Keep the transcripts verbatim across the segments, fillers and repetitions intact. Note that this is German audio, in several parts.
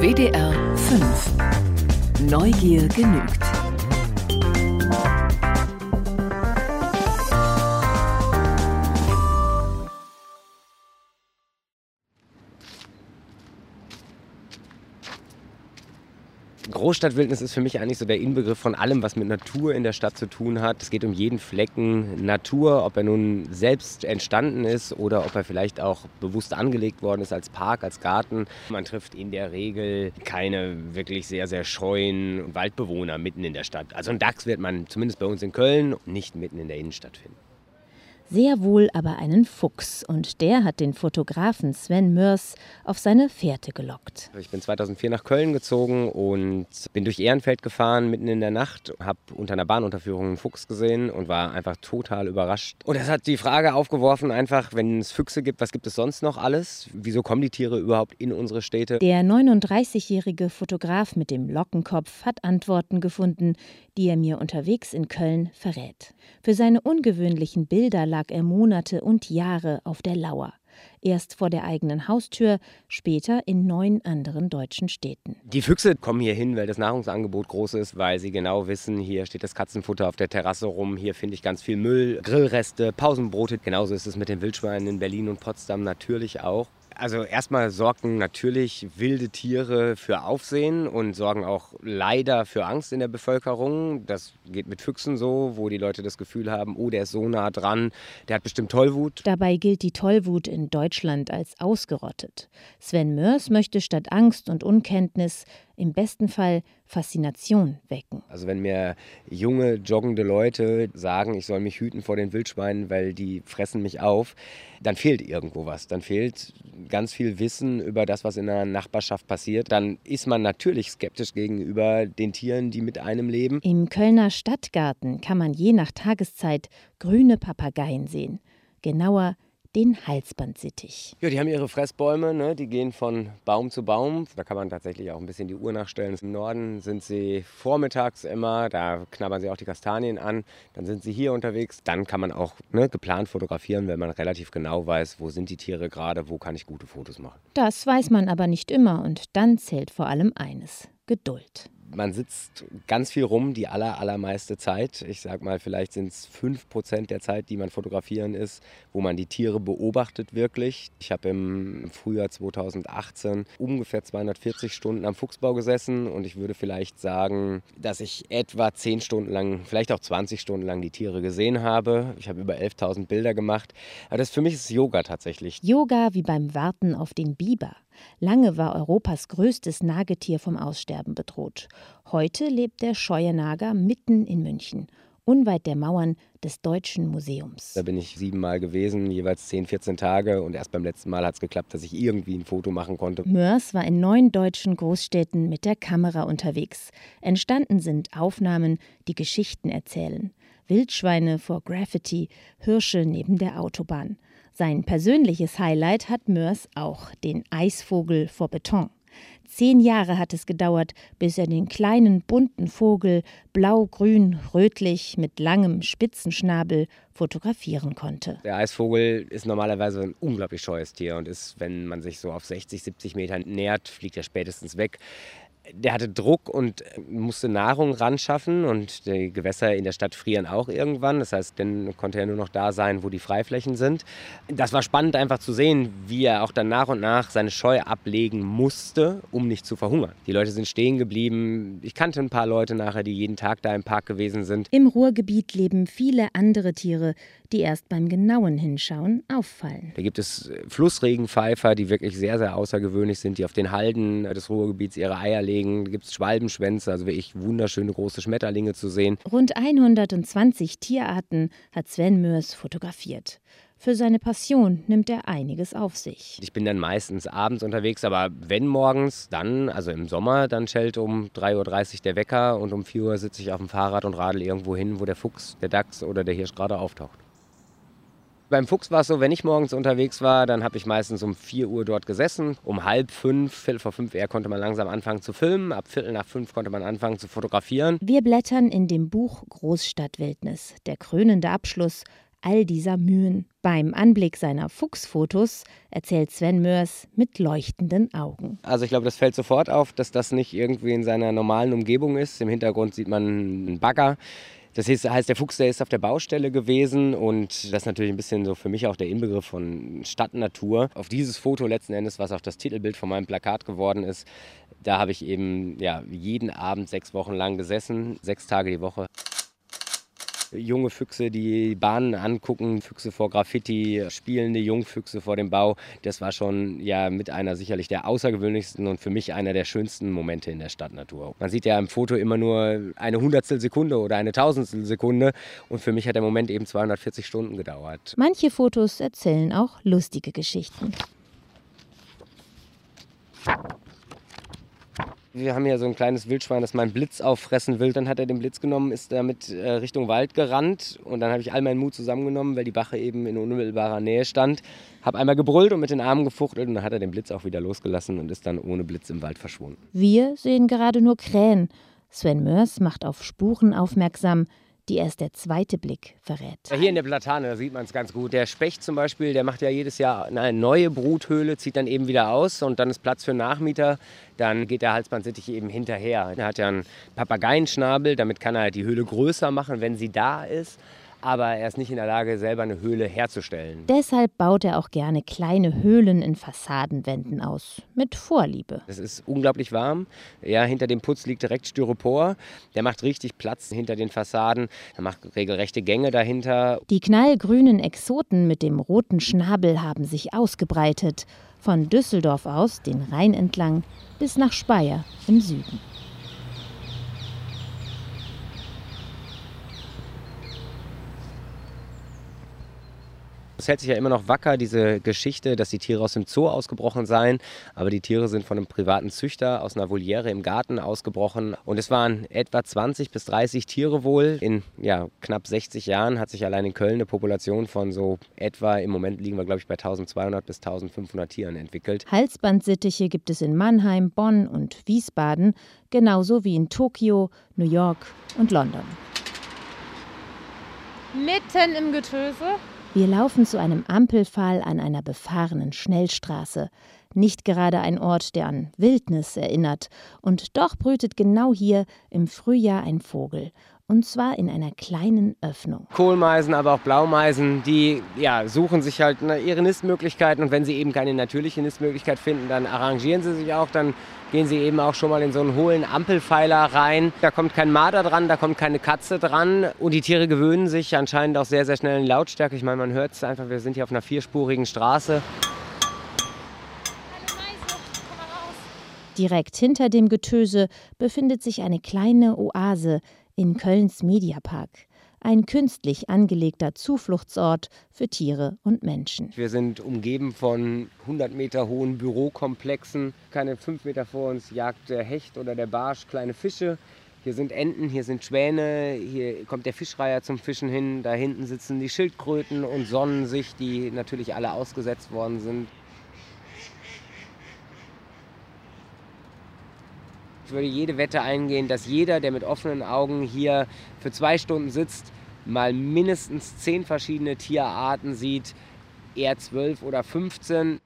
W D R fünf. Neugier genügt. Großstadtwildnis ist für mich eigentlich so der Inbegriff von allem, was mit Natur in der Stadt zu tun hat. Es geht um jeden Flecken Natur, ob er nun selbst entstanden ist oder ob er vielleicht auch bewusst angelegt worden ist als Park, als Garten. Man trifft in der Regel keine wirklich sehr, sehr scheuen Waldbewohner mitten in der Stadt. Also einen Dachs wird man zumindest bei uns in Köln nicht mitten in der Innenstadt finden. Sehr wohl aber einen Fuchs, und der hat den Fotografen Sven Moers auf seine Fährte gelockt. Ich bin zweitausendvier nach Köln gezogen und bin durch Ehrenfeld gefahren, mitten in der Nacht, habe unter einer Bahnunterführung einen Fuchs gesehen und war einfach total überrascht. Und das hat die Frage aufgeworfen, einfach, wenn es Füchse gibt, was gibt es sonst noch alles? Wieso kommen die Tiere überhaupt in unsere Städte? Der neununddreißigjährige Fotograf mit dem Lockenkopf hat Antworten gefunden, die er mir unterwegs in Köln verrät. Für seine ungewöhnlichen Bilder lag er Monate und Jahre auf der Lauer. Erst vor der eigenen Haustür, später in neun anderen deutschen Städten. Die Füchse kommen hier hin, weil das Nahrungsangebot groß ist, weil sie genau wissen, hier steht das Katzenfutter auf der Terrasse rum, hier finde ich ganz viel Müll, Grillreste, Pausenbrote. Genauso ist es mit den Wildschweinen in Berlin und Potsdam natürlich auch. Also erstmal sorgen natürlich wilde Tiere für Aufsehen und sorgen auch leider für Angst in der Bevölkerung. Das geht mit Füchsen so, wo die Leute das Gefühl haben, oh, der ist so nah dran, der hat bestimmt Tollwut. Dabei gilt die Tollwut in Deutschland als ausgerottet. Sven Moers möchte statt Angst und Unkenntnis im besten Fall Faszination wecken. Also wenn mir junge, joggende Leute sagen, ich soll mich hüten vor den Wildschweinen, weil die fressen mich auf, dann fehlt irgendwo was. Dann fehlt ganz viel Wissen über das, was in der Nachbarschaft passiert. Dann ist man natürlich skeptisch gegenüber den Tieren, die mit einem leben. Im Kölner Stadtgarten kann man je nach Tageszeit grüne Papageien sehen. Genauer den Halsbandsittich. Ja, die haben ihre Fressbäume, ne? Die gehen von Baum zu Baum. Da kann man tatsächlich auch ein bisschen die Uhr nachstellen. Im Norden sind sie vormittags immer, da knabbern sie auch die Kastanien an. Dann sind sie hier unterwegs. Dann kann man auch ne, geplant fotografieren, wenn man relativ genau weiß, wo sind die Tiere gerade, wo kann ich gute Fotos machen. Das weiß man aber nicht immer, und dann zählt vor allem eines: Geduld. Man sitzt ganz viel rum, die aller, allermeiste Zeit. Ich sag mal, vielleicht sind es fünf Prozent der Zeit, die man fotografieren ist, wo man die Tiere beobachtet wirklich. Ich habe im Frühjahr zweitausendachtzehn ungefähr zweihundertvierzig Stunden am Fuchsbau gesessen und ich würde vielleicht sagen, dass ich etwa zehn Stunden lang, vielleicht auch zwanzig Stunden lang die Tiere gesehen habe. Ich habe über elftausend Bilder gemacht. Aber das für mich ist Yoga tatsächlich. Yoga wie beim Warten auf den Biber. Lange war Europas größtes Nagetier vom Aussterben bedroht. Heute lebt der scheue Nager mitten in München, unweit der Mauern des Deutschen Museums. Da bin ich siebenmal gewesen, jeweils zehn, vierzehn Tage. Und erst beim letzten Mal hat es geklappt, dass ich irgendwie ein Foto machen konnte. Moers war in neun deutschen Großstädten mit der Kamera unterwegs. Entstanden sind Aufnahmen, die Geschichten erzählen. Wildschweine vor Graffiti, Hirsche neben der Autobahn. Sein persönliches Highlight hat Moers auch, den Eisvogel vor Beton. Zehn Jahre hat es gedauert, bis er den kleinen bunten Vogel, blau-grün, rötlich, mit langem Spitzenschnabel, fotografieren konnte. Der Eisvogel ist normalerweise ein unglaublich scheues Tier und ist, wenn man sich so auf sechzig, siebzig Metern nähert, fliegt er spätestens weg. Der hatte Druck und musste Nahrung ran schaffen und die Gewässer in der Stadt frieren auch irgendwann. Das heißt, dann konnte er nur noch da sein, wo die Freiflächen sind. Das war spannend einfach zu sehen, wie er auch dann nach und nach seine Scheu ablegen musste, um nicht zu verhungern. Die Leute sind stehen geblieben. Ich kannte ein paar Leute nachher, die jeden Tag da im Park gewesen sind. Im Ruhrgebiet leben viele andere Tiere, die erst beim genauen Hinschauen auffallen. Da gibt es Flussregenpfeifer, die wirklich sehr, sehr außergewöhnlich sind, die auf den Halden des Ruhrgebiets ihre Eier legen. Da gibt es Schwalbenschwänze, also wirklich wunderschöne große Schmetterlinge zu sehen. Rund hundertzwanzig Tierarten hat Sven Moers fotografiert. Für seine Passion nimmt er einiges auf sich. Ich bin dann meistens abends unterwegs, aber wenn morgens, dann, also im Sommer, dann schellt um drei Uhr dreißig der Wecker und um vier Uhr sitze ich auf dem Fahrrad und radel irgendwo hin, wo der Fuchs, der Dachs oder der Hirsch gerade auftaucht. Beim Fuchs war es so, wenn ich morgens unterwegs war, dann habe ich meistens um vier Uhr dort gesessen. Um halb fünf, viertel vor fünf eher konnte man langsam anfangen zu filmen. Ab viertel nach fünf konnte man anfangen zu fotografieren. Wir blättern in dem Buch Großstadtwildnis. Der krönende Abschluss: all dieser Mühen. Beim Anblick seiner Fuchsfotos erzählt Sven Moers mit leuchtenden Augen. Also ich glaube, das fällt sofort auf, dass das nicht irgendwie in seiner normalen Umgebung ist. Im Hintergrund sieht man einen Bagger. Das heißt, der Fuchs, der ist auf der Baustelle gewesen und das ist natürlich ein bisschen so für mich auch der Inbegriff von Stadtnatur. Auf dieses Foto letzten Endes, was auch das Titelbild von meinem Plakat geworden ist, da habe ich eben ja, jeden Abend sechs Wochen lang gesessen, sechs Tage die Woche. Junge Füchse, die Bahnen angucken, Füchse vor Graffiti, spielende Jungfüchse vor dem Bau. Das war schon ja mit einer sicherlich der außergewöhnlichsten und für mich einer der schönsten Momente in der Stadtnatur. Man sieht ja im Foto immer nur eine Hundertstel Sekunde oder eine Tausendstel Sekunde und für mich hat der Moment eben zweihundertvierzig Stunden gedauert. Manche Fotos erzählen auch lustige Geschichten. Wir haben hier so ein kleines Wildschwein, das meinen Blitz auffressen will. Dann hat er den Blitz genommen, ist damit äh, Richtung Wald gerannt. Und dann habe ich all meinen Mut zusammengenommen, weil die Bache eben in unmittelbarer Nähe stand. Habe einmal gebrüllt und mit den Armen gefuchtelt. Und dann hat er den Blitz auch wieder losgelassen und ist dann ohne Blitz im Wald verschwunden. Wir sehen gerade nur Krähen. Sven Moers macht auf Spuren aufmerksam, die erst der zweite Blick verrät. Hier in der Platane, da sieht man es ganz gut. Der Specht zum Beispiel, der macht ja jedes Jahr eine neue Bruthöhle, zieht dann eben wieder aus und dann ist Platz für Nachmieter. Dann geht der Halsbandsittich eben hinterher. Er hat ja einen Papageienschnabel, damit kann er halt die Höhle größer machen, wenn sie da ist. Aber er ist nicht in der Lage, selber eine Höhle herzustellen. Deshalb baut er auch gerne kleine Höhlen in Fassadenwänden aus, mit Vorliebe. Es ist unglaublich warm. Ja, hinter dem Putz liegt direkt Styropor. Der macht richtig Platz hinter den Fassaden. Er macht regelrechte Gänge dahinter. Die knallgrünen Exoten mit dem roten Schnabel haben sich ausgebreitet. Von Düsseldorf aus den Rhein entlang bis nach Speyer im Süden. Es hält sich ja immer noch wacker, diese Geschichte, dass die Tiere aus dem Zoo ausgebrochen seien. Aber die Tiere sind von einem privaten Züchter aus einer Voliere im Garten ausgebrochen. Und es waren etwa zwanzig bis dreißig Tiere wohl. In ja, knapp sechzig Jahren hat sich allein in Köln eine Population von so etwa, im Moment liegen wir glaube ich bei eintausendzweihundert bis eintausendfünfhundert Tieren entwickelt. Halsbandsittiche gibt es in Mannheim, Bonn und Wiesbaden, genauso wie in Tokio, New York und London. Mitten im Getöse. Wir laufen zu einem Ampelpfahl an einer befahrenen Schnellstraße. Nicht gerade ein Ort, der an Wildnis erinnert. Und doch brütet genau hier im Frühjahr ein Vogel. Und zwar in einer kleinen Öffnung. Kohlmeisen, aber auch Blaumeisen, die ja, suchen sich halt ihre Nistmöglichkeiten. Und wenn sie eben keine natürliche Nistmöglichkeit finden, dann arrangieren sie sich auch. Dann gehen sie eben auch schon mal in so einen hohlen Ampelpfeiler rein. Da kommt kein Marder dran, da kommt keine Katze dran. Und die Tiere gewöhnen sich anscheinend auch sehr, sehr schnell in Lautstärke. Ich meine, man hört es einfach, wir sind hier auf einer vierspurigen Straße. Direkt hinter dem Getöse befindet sich eine kleine Oase in Kölns Mediapark. Ein künstlich angelegter Zufluchtsort für Tiere und Menschen. Wir sind umgeben von hundert Meter hohen Bürokomplexen. Keine fünf Meter vor uns jagt der Hecht oder der Barsch kleine Fische. Hier sind Enten, hier sind Schwäne, hier kommt der Fischreiher zum Fischen hin. Da hinten sitzen die Schildkröten und sonnen sich, die natürlich alle ausgesetzt worden sind. Ich würde jede Wette eingehen, dass jeder, der mit offenen Augen hier für zwei Stunden sitzt, mal mindestens zehn verschiedene Tierarten sieht, eher zwölf oder fünfzehn.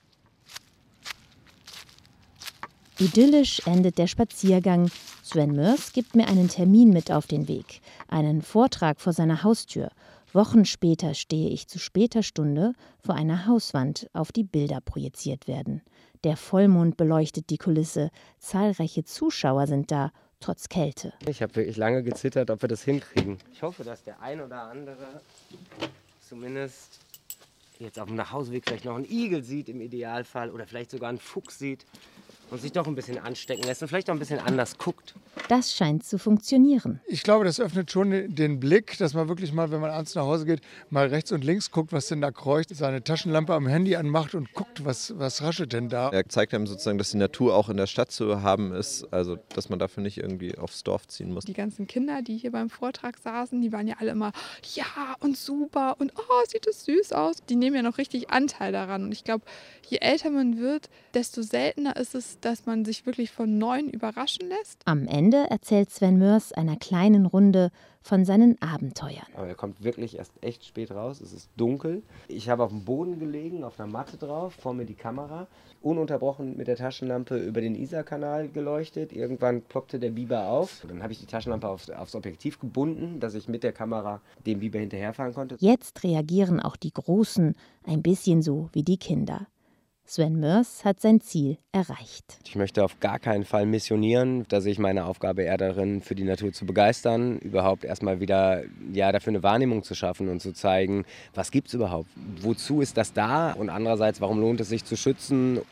Idyllisch endet der Spaziergang. Sven Moers gibt mir einen Termin mit auf den Weg, einen Vortrag vor seiner Haustür. Wochen später stehe ich zu später Stunde vor einer Hauswand, auf die Bilder projiziert werden. Der Vollmond beleuchtet die Kulisse. Zahlreiche Zuschauer sind da, trotz Kälte. Ich habe wirklich lange gezittert, ob wir das hinkriegen. Ich hoffe, dass der ein oder andere zumindest jetzt auf dem Nachhauseweg vielleicht noch einen Igel sieht im Idealfall oder vielleicht sogar einen Fuchs sieht und sich doch ein bisschen anstecken lässt und vielleicht auch ein bisschen anders guckt. Das scheint zu funktionieren. Ich glaube, das öffnet schon den Blick, dass man wirklich mal, wenn man abends nach Hause geht, mal rechts und links guckt, was denn da kreucht, seine Taschenlampe am Handy anmacht und guckt, was, was raschelt denn da. Er zeigt einem sozusagen, dass die Natur auch in der Stadt zu haben ist, also dass man dafür nicht irgendwie aufs Dorf ziehen muss. Die ganzen Kinder, die hier beim Vortrag saßen, die waren ja alle immer, ja und super und oh, sieht das süß aus. Die nehmen ja noch richtig Anteil daran. Und ich glaube, je älter man wird, desto seltener ist es, dass man sich wirklich von Neuem überraschen lässt. Am Ende erzählt Sven Moers einer kleinen Runde von seinen Abenteuern. Aber er kommt wirklich erst echt spät raus. Es ist dunkel. Ich habe auf dem Boden gelegen, auf einer Matte drauf, vor mir die Kamera, ununterbrochen mit der Taschenlampe über den Isarkanal geleuchtet. Irgendwann ploppte der Biber auf. Dann habe ich die Taschenlampe aufs, aufs Objektiv gebunden, dass ich mit der Kamera dem Biber hinterherfahren konnte. Jetzt reagieren auch die Großen ein bisschen so wie die Kinder. Sven Moers hat sein Ziel erreicht. Ich möchte auf gar keinen Fall missionieren. Da sehe ich meine Aufgabe eher darin, für die Natur zu begeistern, überhaupt erstmal wieder ja, dafür eine Wahrnehmung zu schaffen und zu zeigen, was gibt es überhaupt, wozu ist das da und andererseits, warum lohnt es sich zu schützen.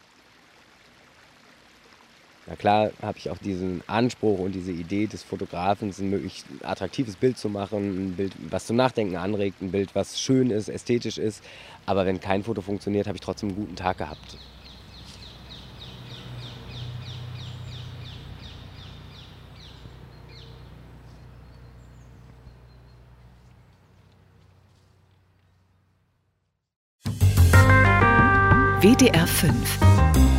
Na klar habe ich auch diesen Anspruch und diese Idee des Fotografen, ein möglichst attraktives Bild zu machen, ein Bild, was zum Nachdenken anregt, ein Bild, was schön ist, ästhetisch ist. Aber wenn kein Foto funktioniert, habe ich trotzdem einen guten Tag gehabt. W D R fünf